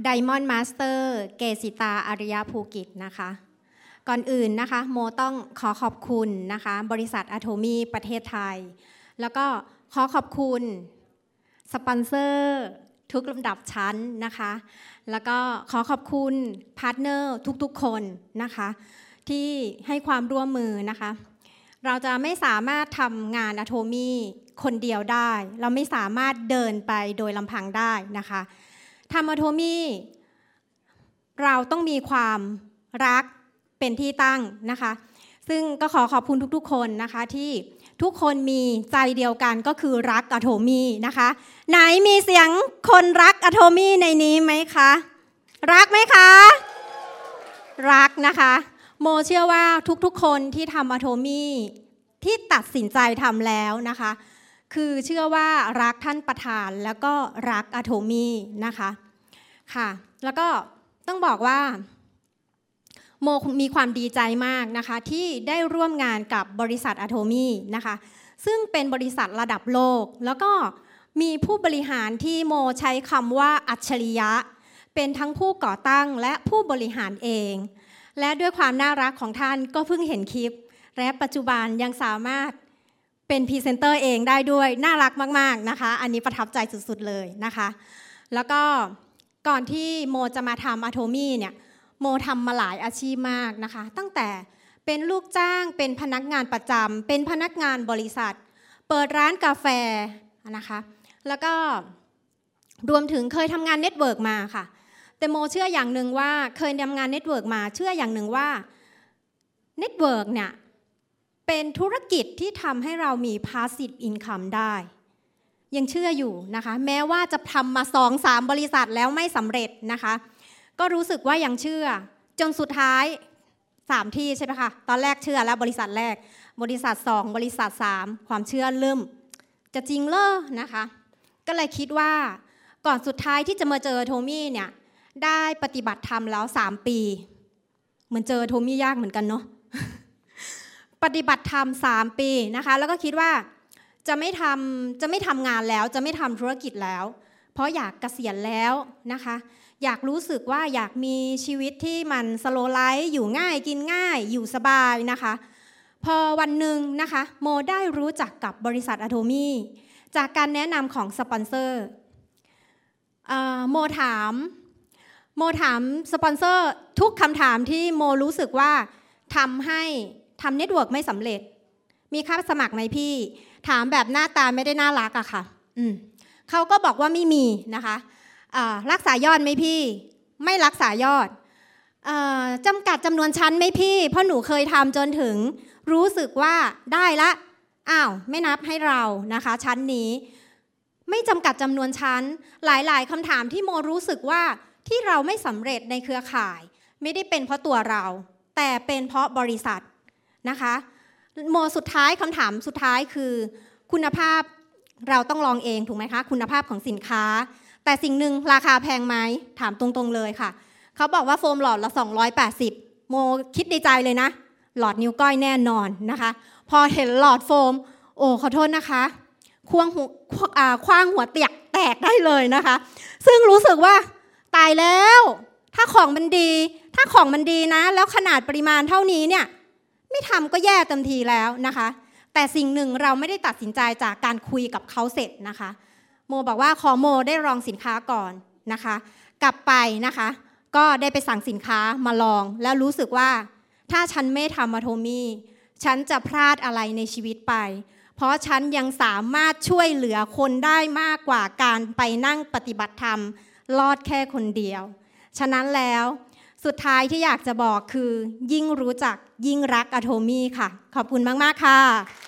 Diamond Master เกษิตาอาริยภูกิจนะคะก่อนอื่นนะคะโมต้องขอขอบคุณนะคะบริษัทอะโทมี่ประเทศไทยแล้วก็ขอขอบคุณสปอนเซอร์ทุกลำดับชั้นนะคะแล้วก็ขอขอบคุณพาร์ทเนอร์ทุกๆคนนะคะที่ให้ความร่วมมือนะคะเราจะไม่สามารถทำงานอะโทมี่คนเดียวได้เราไม่สามารถเดินไปโดยลำพังได้นะคะทำอะโทมี่เราต้องมีความรักเป็นที่ตั้งนะคะซึ่งก็ขอขอบคุณทุกๆคนนะคะที่ทุกคนมีใจเดียวกันก็คือรักอะโทมี่นะคะไหนมีเสียงคนรักอะโทมี่ในนี้ไหมคะรักไหมคะรักนะคะโมเชื่อว่าทุกๆคนที่ทำอะโทมี่ที่ตัดสินใจทำแล้วนะคะคือเชื่อว่ารักท่านประธานแล้วก็รักอะโทมี่นะคะค่ะแล้วก็ต้องบอกว่าโมมีความดีใจมากนะคะที่ได้ร่วมงานกับบริษัทอะโทมี่นะคะซึ่งเป็นบริษัทระดับโลกแล้วก็มีผู้บริหารที่โมใช้คำว่าอัจฉริยะเป็นทั้งผู้ก่อตั้งและผู้บริหารเองและด้วยความน่ารักของท่านก็เพิ่งเห็นคลิปและปัจจุบันยังสามารถเป็นพรีเซนเตอร์เองได้ด้วยน่ารักมากๆนะคะอันนี้ประทับใจสุดๆเลยนะคะแล้วก็ก่อนที่โมจะมาทำอะโทมี่เนี่ยโมทำมาหลายอาชีพมากนะคะตั้งแต่เป็นลูกจ้างเป็นพนักงานประจำเป็นพนักงานบริษัทเปิดร้านกาแฟนะคะแล้วก็รวมถึงเคยทำงานเน็ตเวิร์กมาค่ะแต่โมเชื่ออย่างหนึ่งว่าเคยทำงานเน็ตเวิร์กมาเชื่ออย่างหนึ่งว่าเน็ตเวิร์กเนี่ยเป็นธุรกิจที่ทำให้เรามี passive income ได้ยังเชื่ออยู่นะคะแม้ว่าจะทำมา 2-3 บริษัทแล้วไม่สำเร็จนะคะก็รู้สึกว่ายังเชื่อจนสุดท้าย3ที่ใช่ไหมคะตอนแรกเชื่อแล้วบริษัทแรกบริษัท2บริษัท3ความเชื่อเริ่มจะจริงเหรอนะคะก็เลยคิดว่าก่อนสุดท้ายที่จะมาเจอโทมี่เนี่ยได้ปฏิบัติธรรมแล้ว3ปีเหมือนเจอโทมี่ยากเหมือนกันเนาะ ปฏิบัติธรรม3ปีนะคะแล้วก็คิดว่าจะไม่ทำงานแล้วจะไม่ทำธุรกิจแล้วเพราะอยากเกษียณแล้วนะคะอยากรู้สึกว่าอยากมีชีวิตที่มันสโลว์ไลฟ์อยู่ง่ายกินง่ายอยู่สบายนะคะพอวันหนึ่งนะคะโมได้รู้จักกับบริษัทอะโทมี่จากการแนะนำของสปอนเซอร์โมถามสปอนเซอร์ทุกคำถามที่โมรู้สึกว่าทำเน็ตเวิร์กไม่สำเร็จมีค่าสมัครไหมพี่ถามแบบหน้าตาไม่ได้น่ารักอะค่ะเขาก็บอกว่าไม่มีนะคะรักษายอดไหมพี่ไม่รักษายอดจำกัดจำนวนชั้นไหมพี่เพราะหนูเคยทำจนถึงรู้สึกว่าได้ละไม่นับให้เรานะคะชั้นนี้ไม่จำกัดจำนวนชั้นหลายๆคำถามที่โมรู้สึกว่าที่เราไม่สำเร็จในเครือข่ายไม่ได้เป็นเพราะตัวเราแต่เป็นเพราะบริษัทนะคะโมสุดท้ายคำถามสุดท้ายคือคุณภาพเราต้องลองเองถูกไหมคะคุณภาพของสินค้าแต่สิ่งหนึ่งราคาแพงไหมถามตรงๆเลยค่ะเขาบอกว่าโฟมหลอดละ280โมคิดในใจเลยนะหลอดนิ้วก้อยแน่นอนนะคะพอเห็นหลอดโฟมขอโทษนะคะคว้างหัวเตียกแตกได้เลยนะคะซึ่งรู้สึกว่าตายแล้วถ้าของมันดีนะแล้วขนาดปริมาณเท่านี้เนี่ยไม่ทำก็แย่เต็มทีแล้วนะคะแต่สิ่งหนึ่งเราไม่ได้ตัดสินใจจากการคุยกับเขาเสร็จนะคะโมบอกว่าขอโมได้ลองสินค้าก่อนนะคะกลับไปนะคะก็ได้ไปสั่งสินค้ามาลองแล้วรู้สึกว่าถ้าฉันไม่ทำอะโทมี่ฉันจะพลาดอะไรในชีวิตไปเพราะฉันยังสามารถช่วยเหลือคนได้มากกว่าการไปนั่งปฏิบัติธรรมรอดแค่คนเดียวฉะนั้นแล้วสุดท้ายที่อยากจะบอกคือยิ่งรู้จักยิ่งรักอะโทมี่ค่ะขอบคุณมากๆค่ะ